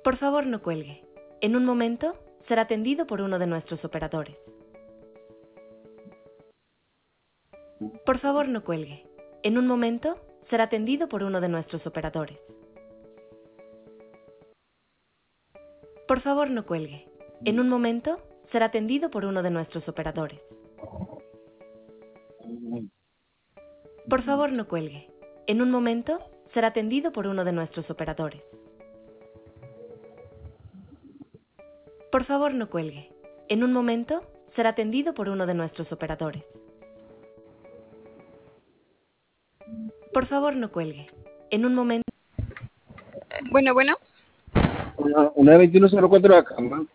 Por favor, no cuelgue. En un momento, será atendido por uno de nuestros operadores. Por favor, no cuelgue. En un momento, será atendido por uno de nuestros operadores. Por favor, no cuelgue. En un momento, será atendido por uno de nuestros operadores. Por favor, no cuelgue. En un momento, será atendido por uno de nuestros operadores. Por favor, no cuelgue. En un momento, será atendido por uno de nuestros operadores. Por favor, no cuelgue. En un momento... Bueno, bueno. Una 2104 de acá, man.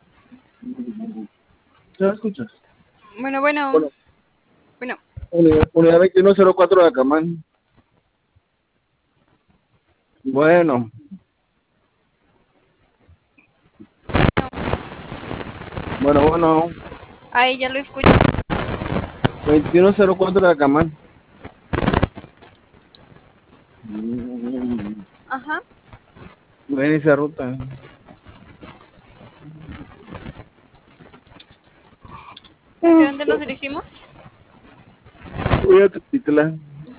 ¿Se la escuchas? Bueno, bueno. Bueno, Bueno. unidad 2104 de acá, man. Bueno. Bueno. Ahí ya lo escucho. 2104 de acá, man. Ajá. Voy a iniciar ruta. ¿Hacia dónde nos dirigimos? Voy a Titla.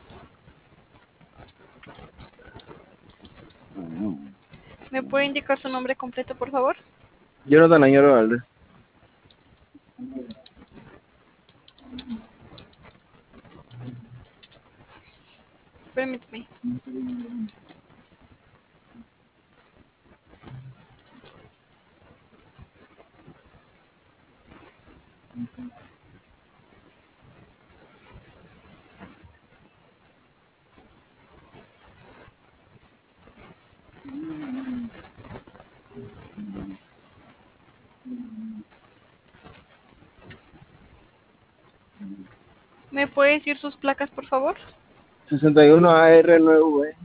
¿Me puede indicar su nombre completo, por favor? Jonathan Añoro Valdez. Permíteme. ¿Me puede decir sus placas, por favor? 61 AR9V.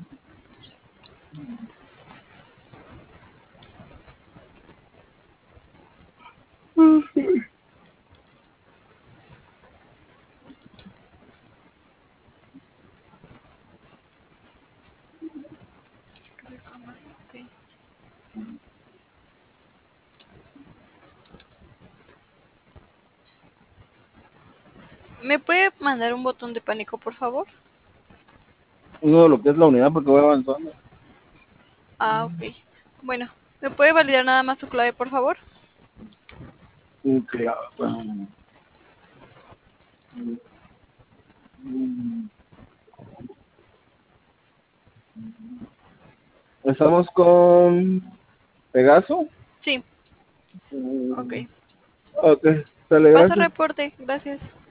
¿Me puede mandar un botón de pánico, por favor? Uno de lo que es la unidad porque voy avanzando. Ah, ok. Bueno, ¿me puede validar nada más su clave, por favor? Estamos con Pegaso. Sí. Ok. Ok, sale, Paso gracias. reporte. Gracias.